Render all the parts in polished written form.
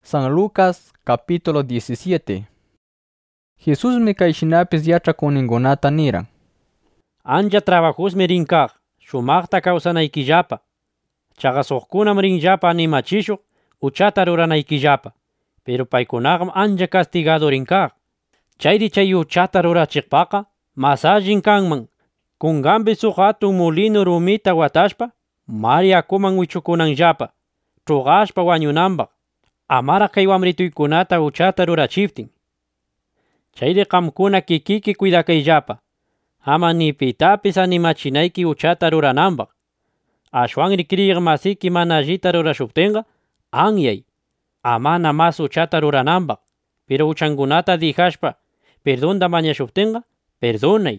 San Lucas capítulo 17. Jesús me caixinapis yachakuningunata niran. Anja trabajusmi rinkaq, shumaqta kawsanaykillapa. Chaqa suqkunam rinllapa animachishuq uchata ruranaykillapa. Pero paykunaqam anja castigado rinkaq. Chayri chay uchata rurachiqpaqa mas allin kanman. Kunganpi suq hatun mulinu rumita watashpa, mar yakuman wichukunanllapa, ch'uqashpa wañunanpaq. Amara kay wamrituykunata uchata rurachiptin. Chayri qamkuna kikiki cuidakayllapa. Ama ni pitapis animachinayki uchata rurananpaq. Ashwanri kriyiq masiki mana allita rurashuptinqa, anyay. Amana mas uchata rurananpaq. Pero uchankunata dijashpa, perdonta mañashuptinqa, perdonay.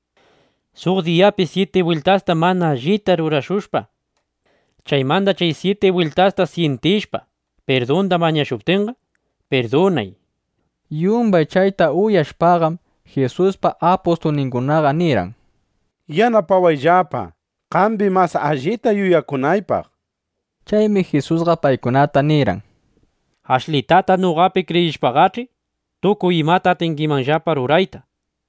Suq diyapi 7 vueltasta mana allita rurashushpa. Chaymanta chay 7 vueltasta sientishpa, perdonta mañashuptinqa, perdonay. Yumbay chayta uyashpaqam Jesuspa apostolninkunaqa niran. Yanapawayllapa, qampi mas allita yuyakunaypaq. Chaymi Jesusqa paykunata niran. Ashlitata nuqapi kriyishpaqach'i, tukuy imata atinkimanllapa rurayta.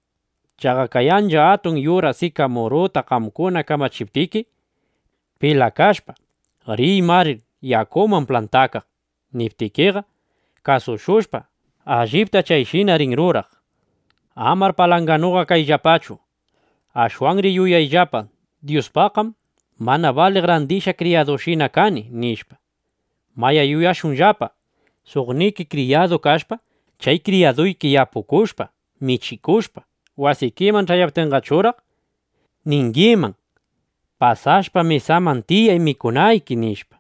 Chaqa kay ancha atun yura sicamoruta qamkuna kamachiptiki, pilakashpa, riy marir yakuman plantakaq, niptikiqa, kasushushpa, allipta chayshina rin ruraq. Amar palanganuqa kayllapachu. Ashwanri yuyayllapa, Diospaqam mana vale grandisha criadoshina kani, nishpa. Maya yuyashunllapa, suqniki criado kashpa, chay criaduyki yapukushpa, michikushpa, wasikiman chayaptinqachuraq, ningiman, pasashpa mesaman tiyay mikunayki, nishpa.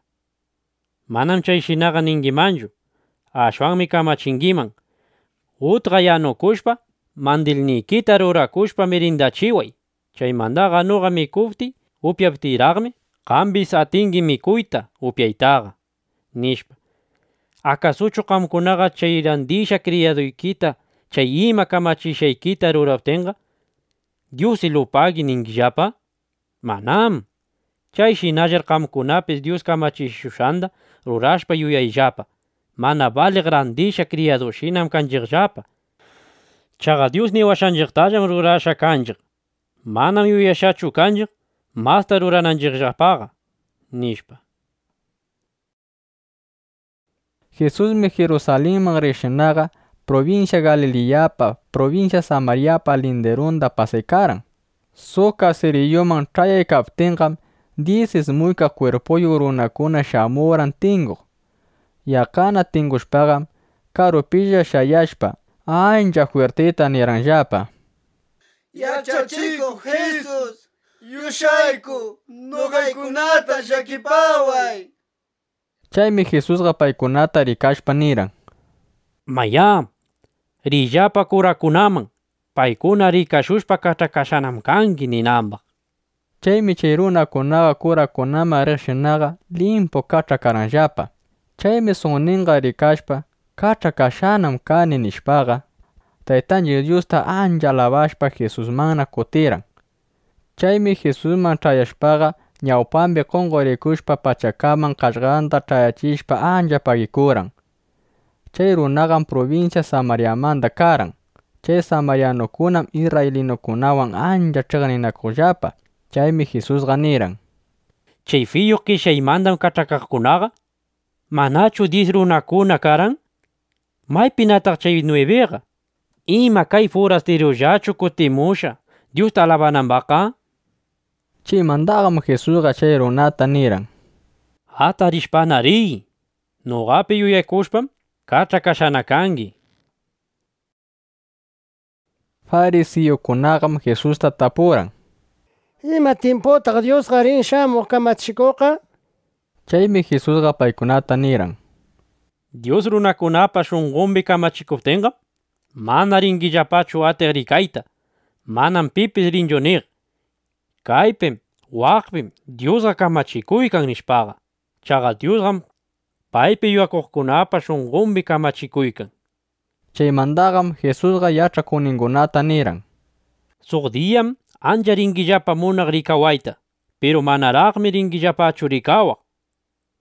Manam chayshinaqa ningimanchu, ashwanmi kamachinkiman, utqa yanukushpa, mandilnikita rurakushpa mirindachiway. Chaymantaqa nuqa mikupti, upyaptiraqmi, qambis atinki mikuyta, upyaytaqa, nishpa. Akasuchu qamkunaqa chay randisha criaduykita, chay ima kamachishaykita ruraptinqa, Dios ilupagi ninkillapa? Manam. Chay shinallar qamkunapis Dios kamachishushanda rurashpa yuyayllapa. Mana vale grandisha criadoshinam kanchiqllapa. Chaqa Dios niwashanchiqtallam rurasha kanchiq. Manam yuyashachu kanchiq, masta rurananchiqllapaqa, nishpa. Jesusmi Jerusalenman rishinaqa provincia Galileapa, provincia Samariapa linderunda pasaykaran. Suqa siriyuman chayaykaptinqam 10 muyka cuerpoyu runakuna shamuran tinguq. Yakana tingushpaqam karupilla shayashpa, ancha fuertita niranllapa. Yachachikuq Jesus, yushayku, nuqaykunata llakipaway. Chaymi Jesusqa paykunata rikashpa niran. Maya, rillapa kurakunaman, paykuna rikashushpa kachakashanam kanki ninambaq. Chaymi chay runakunaqa kurakunaman rishinaqa limpo kachakaranllapa. Chaymi suqninqa rikashpa kachakashanam kani nishpaqa, Taytanchik Diosta ancha alabashpa Jesusmanna kutiran. Chaymi Jesusman chayashpaqa ñawpampi qunqurikushpa pachakaman qashqanta chayachishpa ancha pagikuran. Chay runaqam provincia Samariamanta karan. Chay samarianukunam israelinukunawan ancha chiqninakuqllapa. Chaymi Jesusqa niran. Chay fiyuq qishaymantam kachakaqkunaqa, manachu 10 runakuna karan? Maypinataq chay 9qa? Ima kay forasterollachu kutimusha Diosta alabananpaqa? Chaymantaqam Jesusqa chay runata niran. Atarishpana riy, nuqapi yuyakushpam kachakashana kanki. Farisiyukunaqam Jesusta tapuran. ¿Ima tiempotaq Diosqa rin shamuq kamachikuqqa? Chaymi Jesusqa paykunata niran. Dios runakunapa shunqunpi kamachikuptinqa, mana rinkillapachu atiq rikayta, manam pipis rinchu niq. Kaypim, waqpim Diosqa kamachikuykan nishpaqa. Chaqa Diosqam paypi yuyakuqkunapa shunqunpi kamachikuykan. Chaymantaqam Jesusqa yachakuninkunata niran. Suq diyam ancha rinkillapa munaq rikawayta, pero manaraqmi rinkillapachu rikawaq.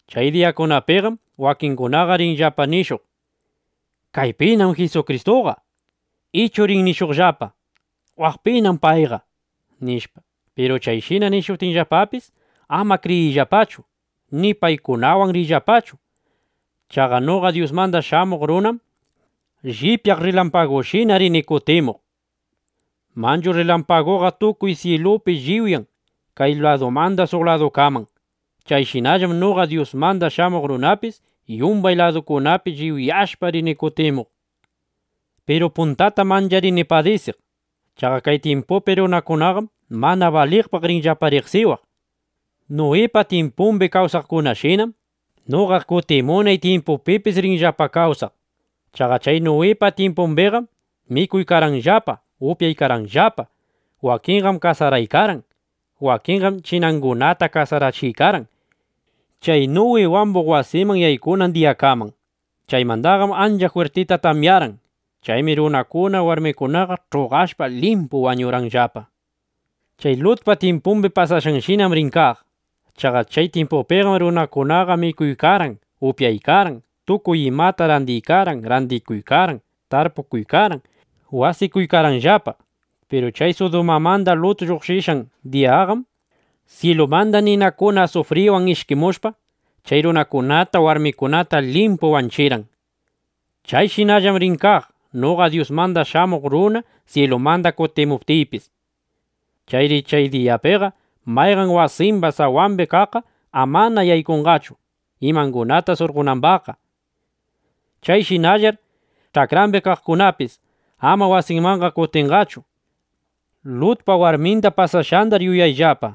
Chay diakunapiqam wakinkunaqa rinllapa nishuq: "Kaypinam Jesucristoqa", ichu rin nishuqllapa: "Waqpinam payqa", nishpa. Pero chayshina nishuptinllapapis ama criyiyllapachu, ni paykunawan rillapachu. Chaqa noqa Diosmanta shamuq runam llipyaq rilampagoshina rini kutimuq. Manchu rilampagoqa tukuy cielupi lliwyan kay ladumanta suq ladukaman. Chayshinallam noqa Diosmanta shamuq runapis yumbay ladukunapi lliwyashpa rini kutimuq. Pero puntata mancharini padisiq. Chaqa kay timpupi runakunaqam mana baliqpaq rinllapa riqsiwaq. Noepa timpumpi kawsaqkunashinam noqa kutimunay timpupipis rinllapa kawsaq. Chaqa chay Noepa timpumpiqam mikuy karanllapa, upyay karanllapa, wakinqam kasaraykaran, wakinqam chinankunata kasarachiykaran. Chay Noe wambuq wasiman yaykunan diyakaman. Chaymantaqam ancha fuertita tamyaran. Chaymi runakuna warmikunaqa truqashpa limpu wañuranllapa. Chay Lutpa timpumpi pasashanshinam rinkaq. Chaqa chay timpupiqam runakunaqa mikuykaran, upyaykaran, tukuy imata randiykaran, randikuykaran, tarpukuykaran, wasikuykaranllapa. Pero chay Sodomamanta Lut lluqshishan diyaqam cielomanta ninakuna sufriwan ishkimushpa chay runakunata warmikunata limpu wanchiran. Chayshinallam rinkaq noqa Diosmanta shamuq runa cielomanta kutimuptiypis. Chayri chay diyapiqa mayqan wasimpa sawanpi kaqa amana yaykunqachu imankunata surqunanpaqqa. Chayshinallar chakranpi kaqkunapis ama wasinmanqa kutinqachu. Lutpa warminta pasashanta yuyayllapa.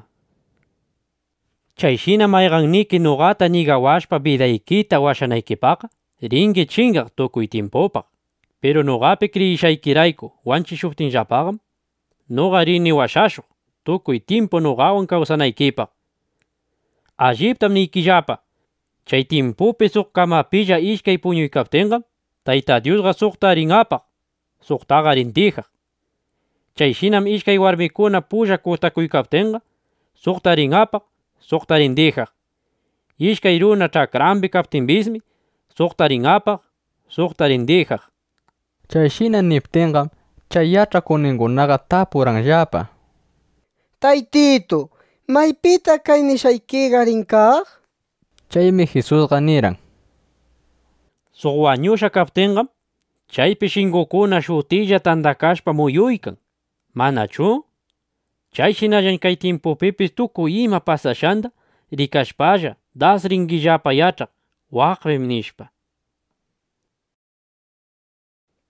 Chayshina mayqanniki noqata nigawashpa vidaykita washanaykipaqa rinki chingaq tukuy timpupaq. Pero noqapi criyishaykirayku wanchishuptinllapaqam noqa rini washashuq tukuy timpu noqawan kawsanaykipaq. Alliptam niykillapa, chay timpupi suq kamapilla ishkay puñuykaptinqam Tayta Diosqa suqta rin apaq, suqtaqa rin tijaq. Chayshinam ishkay warmikuna pulla kutakuykaptinqa suqta rin apaq, suqta rin tijaq. Ishkay runa chakranpi kaptinpismi suqta rin apaq, suqta rin tijaq. Chayshina niptinqam chay yach'akuninkunaqa tapuranllapa: Taytito, maypita kay nishaykiqa rinkaq? Chaymi Jesusqa niran: Suq wañusha kaptinqam chaypi shinkukuna shutilla tantakashpa muyuykan, ¿manachu? Chayshinallan kay timpupipis tukuy ima pasashanta rikashpalla das rinkillapa yach'aq waqpim nishpa.